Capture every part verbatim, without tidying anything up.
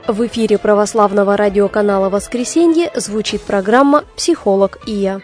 В эфире православного радиоканала «Воскресенье» звучит программа «Психолог и я».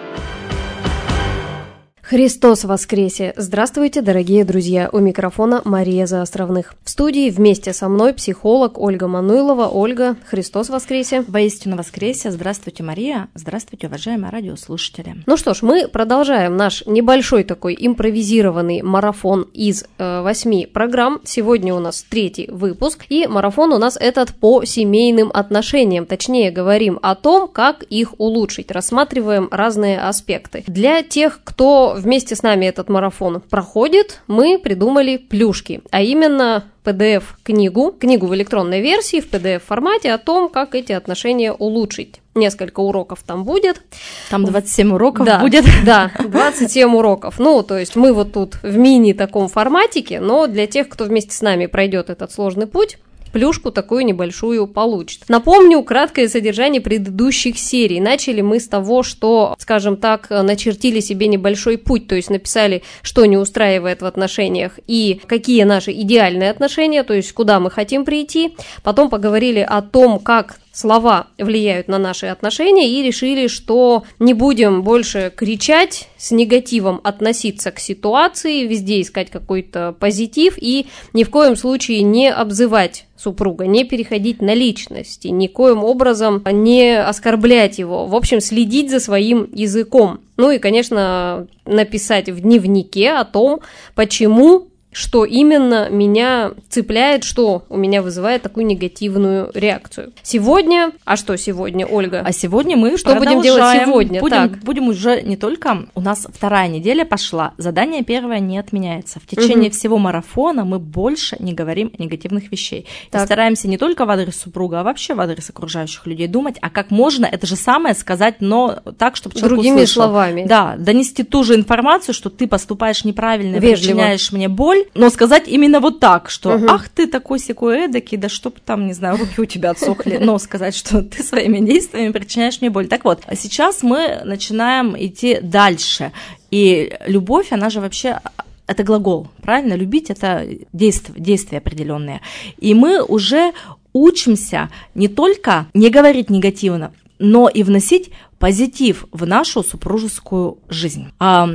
Христос воскресе! Здравствуйте, дорогие друзья! У микрофона Мария Заостровных. В студии вместе со мной психолог Ольга Мануйлова. Ольга, Христос воскресе! Воистину воскресе! Здравствуйте, Мария! Здравствуйте, уважаемые радиослушатели! Ну что ж, мы продолжаем наш небольшой такой импровизированный марафон из э, восьми программ. Сегодня у нас третий выпуск, и марафон у нас этот по семейным отношениям. Точнее, говорим о том, как их улучшить. Рассматриваем разные аспекты. Для тех, кто вместе с нами этот марафон проходит, мы придумали плюшки, а именно пи ди эф-книгу, книгу в электронной версии, в пи ди эф-формате о том, как эти отношения улучшить. Несколько уроков там будет. Там двадцать семь уроков да, будет. Да, двадцать семь уроков. Ну, то есть мы вот тут в мини таком форматике, но для тех, кто вместе с нами пройдет этот сложный путь, плюшку такую небольшую получит. Напомню краткое содержание предыдущих серий. Начали мы с того, что, скажем так, начертили себе небольшой путь, то есть написали, что не устраивает в отношениях и какие наши идеальные отношения, то есть куда мы хотим прийти. Потом поговорили о том, как слова влияют на наши отношения, и решили, что не будем больше кричать, с негативом относиться к ситуации, везде искать какой-то позитив и ни в коем случае не обзывать супруга, не переходить на личности, никоим образом не оскорблять его, в общем, следить за своим языком. Ну и, конечно, написать в дневнике о том, почему, что именно меня цепляет, что у меня вызывает такую негативную реакцию. Сегодня, а что сегодня, Ольга? А сегодня мы что будем делать сегодня? Будем, так. будем уже не только, у нас вторая неделя пошла, задание первое не отменяется. В течение угу. всего марафона мы больше не говорим негативных вещей. И стараемся не только в адрес супруга, а вообще в адрес окружающих людей думать, а как можно это же самое сказать, но так, чтобы человек другими услышал. словами. Да, донести ту же информацию, что ты поступаешь неправильно, вежливо, причиняешь мне боль, но сказать именно вот так, что угу. ах, ты такой сякой эдакий, да чтоб там, не знаю, руки у тебя отсохли, но сказать, что ты своими действиями причиняешь мне боль. Так вот, а сейчас мы начинаем идти дальше, и любовь, она же вообще... Это глагол, правильно? Любить – это действие, действия определенные. И мы уже учимся не только не говорить негативно, но и вносить позитив в нашу супружескую жизнь.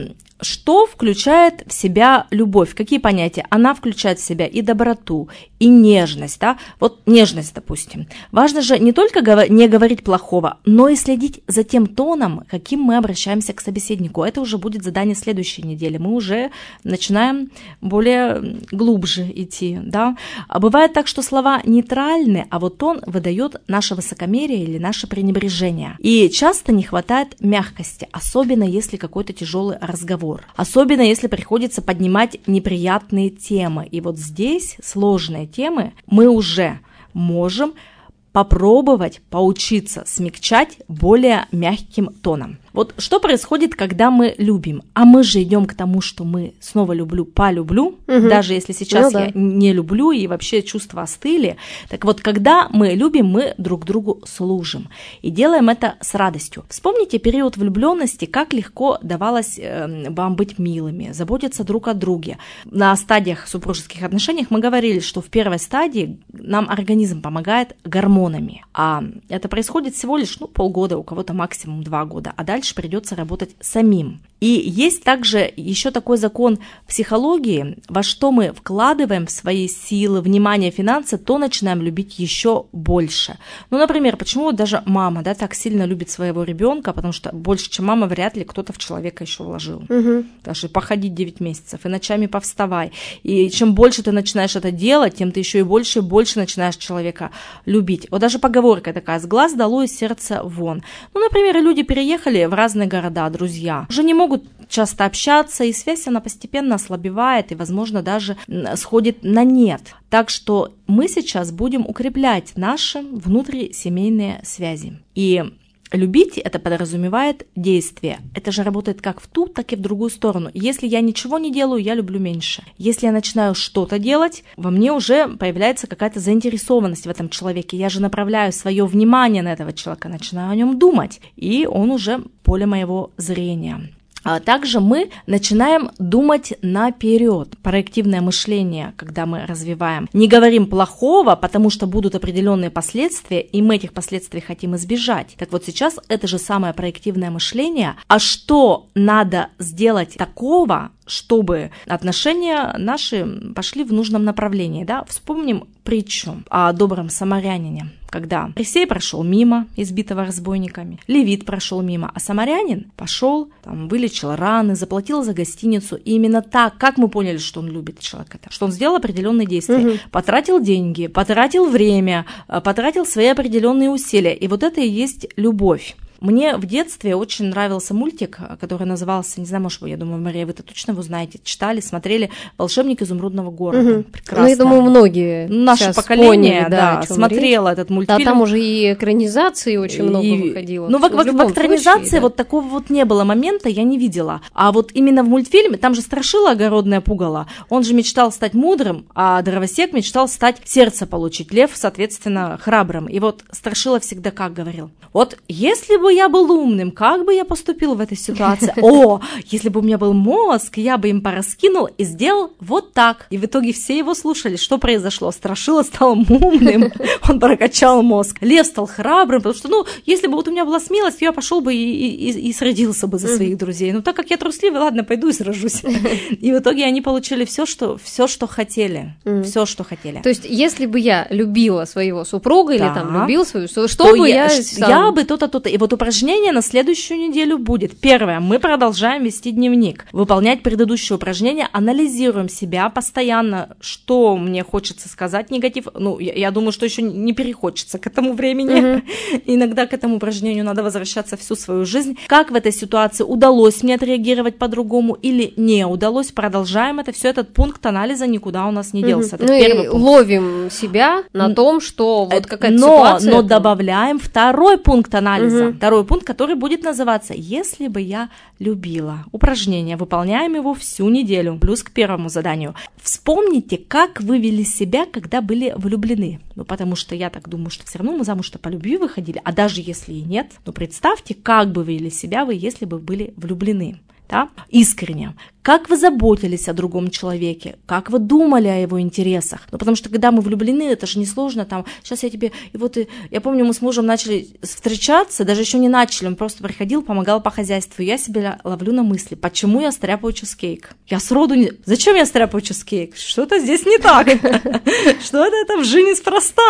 Что включает в себя любовь? Какие понятия? Она включает в себя и доброту, и нежность. Да? Вот нежность, допустим. Важно же не только не говорить плохого, но и следить за тем тоном, каким мы обращаемся к собеседнику. Это уже будет задание следующей недели. Мы уже начинаем более глубже идти. Да? А бывает так, что слова нейтральны, а вот тон выдает наше высокомерие или наше пренебрежение. И часто не хватает мягкости, особенно если какой-то тяжелый разговор. Особенно, если приходится поднимать неприятные темы. И вот здесь сложные темы мы уже можем попробовать поучиться смягчать более мягким тоном. Вот что происходит, когда мы любим? А мы же идем к тому, что мы снова люблю, полюблю, угу. даже если сейчас ну, я да. не люблю и вообще чувства остыли. Так вот, когда мы любим, мы друг другу служим и делаем это с радостью. Вспомните период влюбленности, как легко давалось э, вам быть милыми, заботиться друг о друге. На стадиях супружеских отношений мы говорили, что в первой стадии нам организм помогает гормонами, а это происходит всего лишь ну, полгода, у кого-то максимум два года, а дальше придется работать самим. И есть также еще такой закон психологии, во что мы вкладываем свои силы, внимание, финансы, то начинаем любить еще больше. Ну, например, почему даже мама, да, так сильно любит своего ребенка, потому что больше, чем мама, вряд ли кто-то в человека еще вложил. Угу. Даже походить девять месяцев, и ночами повставай. И чем больше ты начинаешь это делать, тем ты еще и больше и больше начинаешь человека любить. Вот даже поговорка такая: с глаз долой, из сердца вон. Ну, например, люди переехали в разные города, друзья, уже не могут часто общаться, и связь, она постепенно ослабевает и, возможно, даже сходит на нет. Так что мы сейчас будем укреплять наши внутрисемейные связи. И любить это подразумевает действие. Это же работает как в ту, так и в другую сторону. Если я ничего не делаю, я люблю меньше. Если я начинаю что-то делать, во мне уже появляется какая-то заинтересованность в этом человеке. Я же направляю свое внимание на этого человека, начинаю о нем думать, и он уже поле моего зрения. А также мы начинаем думать наперед. Проективное мышление, когда мы развиваем. Не говорим плохого, потому что будут определенные последствия, и мы этих последствий хотим избежать. Так вот сейчас это же самое проективное мышление. А что надо сделать такого, чтобы отношения наши пошли в нужном направлении, да? Вспомним притчу о добром самарянине, когда Моисей прошел мимо, избитого разбойниками, левит прошел мимо, а самарянин пошел, там, вылечил раны, заплатил за гостиницу, и именно так, как мы поняли, что он любит человека, что он сделал определенные действия, угу. потратил деньги, потратил время, потратил свои определенные усилия, и вот это и есть любовь. Мне в детстве очень нравился мультик, который назывался, не знаю, может, я думаю, Мария, вы-то точно его знаете, читали, смотрели «Волшебник изумрудного города». Угу. Ну, я думаю, многие наше поколение, поняли, да, смотрело этот мультфильм. Да, там уже и экранизации очень много и... выходило. Ну, в, в, в экранизации случае, да. вот такого вот не было момента, я не видела. А вот именно в мультфильме, там же страшила огородное пугало. Он же мечтал стать мудрым, а дровосек мечтал стать сердце получить, лев, соответственно, храбрым. И вот страшила всегда как говорил: вот если бы я был умным, как бы я поступил в этой ситуации? О, если бы у меня был мозг, я бы им пораскинул и сделал вот так. И в итоге все его слушали. Что произошло? Страшила стал умным, он прокачал мозг. Лев стал храбрым, потому что, ну, если бы вот у меня была смелость, я пошел бы и, и, и сразился бы за своих друзей. Но так как я трусливый, ладно, пойду и сражусь. И в итоге они получили все, что, все, что хотели. Все, что хотели. То есть, если бы я любила своего супруга или там любил свою, что бы я... Я бы то-то, то-то. И вот упражнение на следующую неделю будет. Первое. Мы продолжаем вести дневник. Выполнять предыдущее упражнение. Анализируем себя постоянно, что мне хочется сказать негатив. Ну, я, я думаю, что еще не перехочется к этому времени. Uh-huh. Иногда к этому упражнению надо возвращаться всю свою жизнь. Как в этой ситуации удалось мне отреагировать по-другому или не удалось. Продолжаем это. Все, этот пункт анализа никуда у нас не делся. Uh-huh. Это ну первый и пункт. Ловим себя на том, что вот какая-то но, ситуация. Но добавляем второй пункт анализа. Угу. Второй пункт, который будет называться «Если бы я любила». Упражнение. Выполняем его всю неделю. Плюс к первому заданию. Вспомните, как вы вели себя, когда были влюблены. Ну, потому что я так думаю, что все равно мы замуж-то по любви выходили, а даже если и нет, ну, представьте, как бы вели себя вы, если бы были влюблены. Да? Искренне. Как вы заботились о другом человеке, как вы думали о его интересах. Ну, потому что когда мы влюблены, это же несложно, там, сейчас я тебе, и вот, и, я помню, мы с мужем начали встречаться, даже еще не начали, он просто приходил, помогал по хозяйству, и я себя ловлю на мысли, почему я стряпаю чизкейк? Я сроду не... Зачем я стряпаю чизкейк? Что-то здесь не так. Что-то это в жизни неспроста.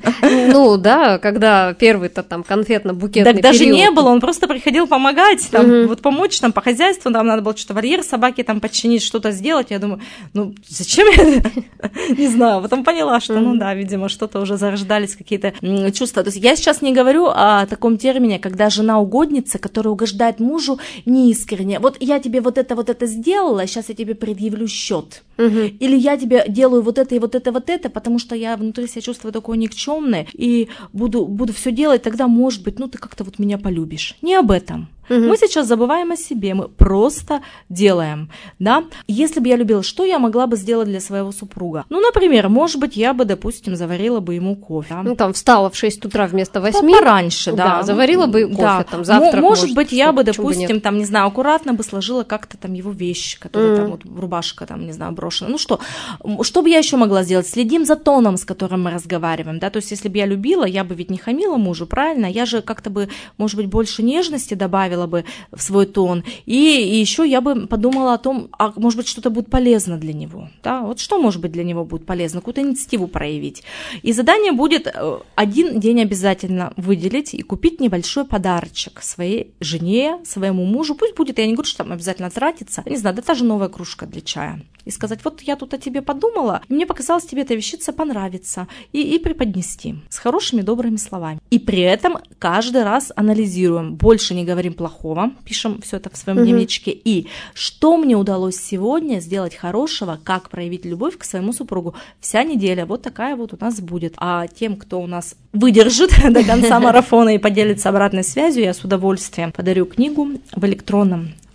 Ну, да, когда первый-то там конфетно-букетный период. Так даже не было, он просто приходил помогать, там, вот помочь нам по хозяйству, нам надо было что-то вольер собаки там починить, что-то сделать, я думаю, ну, зачем я не знаю, потом поняла, что, ну да, видимо, что-то уже зарождались какие-то чувства. То есть я сейчас не говорю о таком термине, когда жена угодница, которая угождает мужу неискренне. Вот я тебе вот это, вот это сделала, сейчас я тебе предъявлю счет. Или я тебе делаю вот это и вот это, вот это, потому что я внутри себя чувствую такое никчемное и буду, буду все делать, тогда, может быть, ну, ты как-то вот меня полюбишь. Не об этом. Угу. Мы сейчас забываем о себе, мы просто делаем, да. Если бы я любила, что я могла бы сделать для своего супруга? Ну, например, может быть, я бы, допустим, заварила бы ему кофе. Ну, там, встала в шесть утра вместо восьми. Пораньше, да. Да, заварила бы кофе, да. там, завтрак. Может, может быть, я бы, допустим, бы там, не знаю, аккуратно бы сложила как-то там его вещи, которые mm. там, вот, рубашка, там, не знаю, брошена. Ну, что, что бы я еще могла сделать? Следим за тоном, с которым мы разговариваем, да, то есть, если бы я любила, я бы ведь не хамила мужу, правильно? Я же как-то бы, может быть, больше нежности добавила бы в свой тон. И, и еще я бы подумала о том, а может быть, что-то будет полезно для него. Да? Вот что, может быть, для него будет полезно? Какую-то инициативу проявить. И задание будет один день обязательно выделить и купить небольшой подарочек своей жене, своему мужу. Пусть будет, я не говорю, что там обязательно тратится. Не знаю, да та же новая кружка для чая. И сказать, вот я тут о тебе подумала, и мне показалось, тебе эта вещица понравится. И, и преподнести с хорошими, добрыми словами. И при этом каждый раз анализируем. Больше не говорим плохого, пишем все это в своем mm-hmm. дневничке. И что мне удалось сегодня сделать хорошего, как проявить любовь к своему супругу. Вся неделя вот такая вот у нас будет. А тем, кто у нас выдержит до конца марафона и поделится обратной связью, я с удовольствием подарю книгу в электронном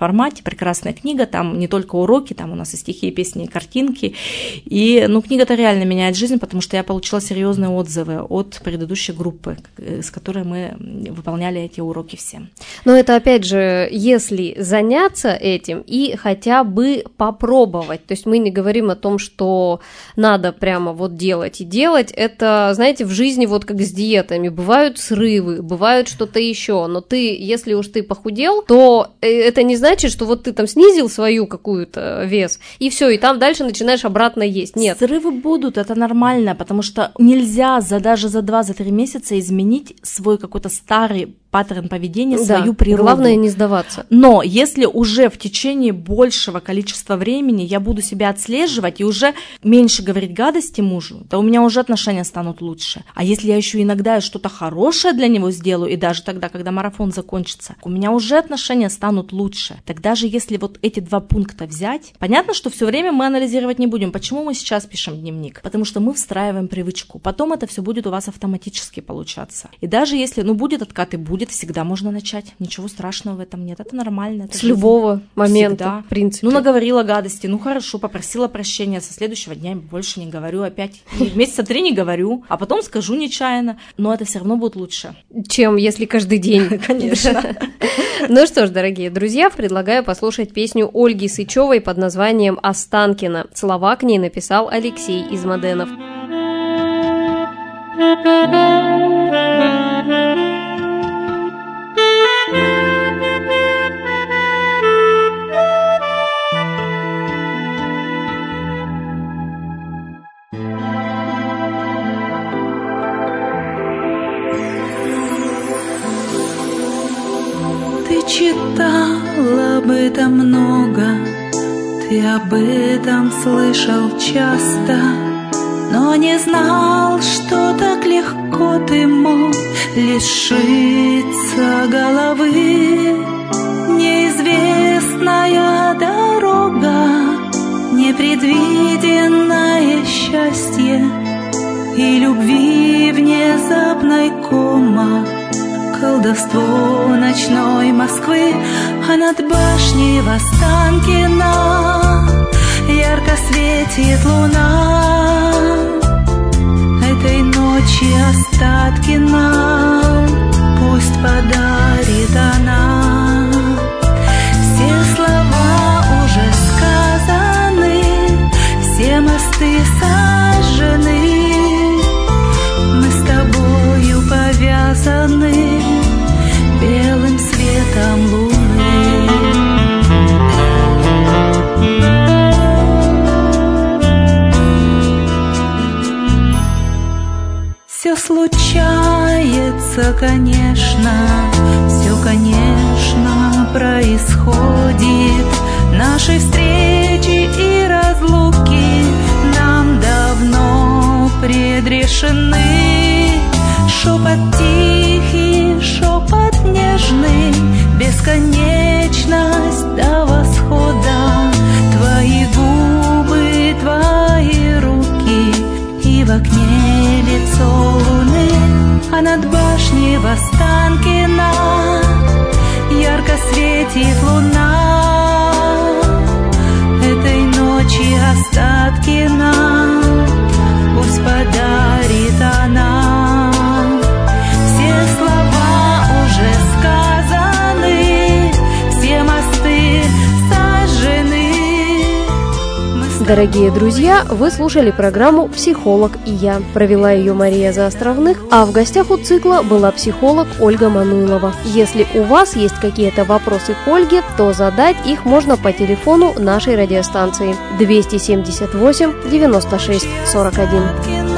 формате, прекрасная книга, там не только уроки, там у нас и стихи, и песни, и картинки. И, ну, книга-то реально меняет жизнь, потому что я получила серьезные отзывы от предыдущей группы, с которой мы выполняли эти уроки все. Но это, опять же, если заняться этим и хотя бы попробовать. То есть мы не говорим о том, что надо прямо вот делать и делать. Это, знаете, в жизни вот как с диетами. Бывают срывы, бывают что-то еще. Но ты, если уж ты похудел, то это не значит, что вот ты там снизил свою какую-то вес, и все, и там дальше начинаешь обратно есть. Нет. Срывы будут, это нормально, потому что нельзя за, даже за два-за три месяца изменить свой какой-то старый паттерн поведения, да, свою природу. Главное не сдаваться. Но если уже в течение большего количества времени я буду себя отслеживать и уже меньше говорить гадости мужу, то у меня уже отношения станут лучше. А если я еще иногда что-то хорошее для него сделаю, и даже тогда, когда марафон закончится, у меня уже отношения станут лучше. Так даже если вот эти два пункта взять, понятно, что все время мы анализировать не будем. Почему мы сейчас пишем дневник? Потому что мы встраиваем привычку. Потом это все будет у вас автоматически получаться. И даже если, ну, будет откат и будет, всегда можно начать. Ничего страшного в этом нет. Это нормально. Это с жизнь. Любого момента, всегда. В принципе. Ну, наговорила гадости, ну, хорошо, попросила прощения. Со следующего дня я больше не говорю опять. Месяца три не говорю, а потом скажу нечаянно. Но это все равно будет лучше. Чем если каждый день. Конечно. Ну что ж, дорогие друзья, предлагаю послушать песню Ольги Сычевой под названием «Останкино». Слова к ней написал Алексей Измаденов. Ты читал об этом много, ты об этом слышал часто, но не знал, что так легко ты мог лишиться головы. Неизвестная дорога, непредвиденное счастье и любви внезапной кома, колдовство ночной Москвы, а над башней в Останкино ярко светит луна. Этой ночи остатки нам пусть подарит она. Все слова уже сказаны, все мосты сожжены, мы с тобою повязаны белым светом луны. Все случается, конечно, все, конечно, происходит. Наши встречи и разлуки нам давно предрешены. Шепот тихий, шепот нежный, бесконечность до восхода. Твои губы, твои руки и в окне лицо луны, а над башней в Останкино ярко светит луна. Этой ночи остатки нам пусть подарит она. Все слова уже сказаны, все мосты сожжены. Дорогие друзья, вы слушали программу «Психолог и я». Провела ее Мария Заостровных, а в гостях у цикла была психолог Ольга Мануйлова. Если у вас есть какие-то вопросы к Ольге, то задать их можно по телефону нашей радиостанции двести семьдесят восемь девяносто шесть сорок один.